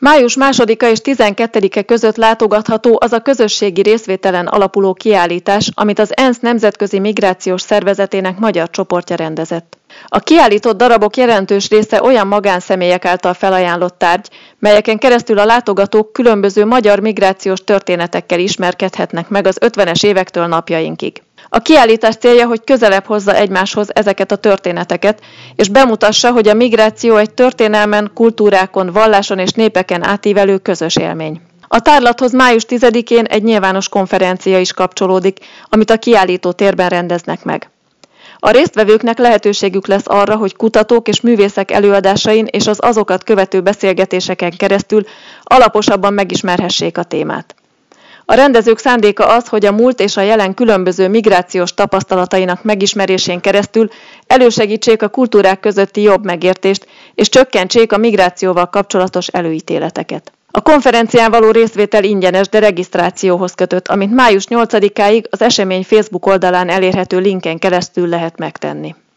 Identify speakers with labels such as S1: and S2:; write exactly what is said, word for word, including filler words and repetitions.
S1: Május másodika és tizenkettedike között látogatható az a közösségi részvételen alapuló kiállítás, amit az ENSZ Nemzetközi Migrációs Szervezetének magyar csoportja rendezett. A kiállított darabok jelentős része olyan magánszemélyek által felajánlott tárgy, melyeken keresztül a látogatók különböző magyar migrációs történetekkel ismerkedhetnek meg az ötvenes évektől napjainkig. A kiállítás célja, hogy közelebb hozza egymáshoz ezeket a történeteket, és bemutassa, hogy a migráció egy történelmen, kultúrákon, valláson és népeken átívelő közös élmény. A tárlathoz május tizedikén egy nyilvános konferencia is kapcsolódik, amit a kiállító térben rendeznek meg. A résztvevőknek lehetőségük lesz arra, hogy kutatók és művészek előadásain és az azokat követő beszélgetéseken keresztül alaposabban megismerhessék a témát. A rendezők szándéka az, hogy a múlt és a jelen különböző migrációs tapasztalatainak megismerésén keresztül elősegítsék a kultúrák közötti jobb megértést, és csökkentsék a migrációval kapcsolatos előítéleteket. A konferencián való részvétel ingyenes, de regisztrációhoz kötött, amit május nyolcadikáig az esemény Facebook oldalán elérhető linken keresztül lehet megtenni.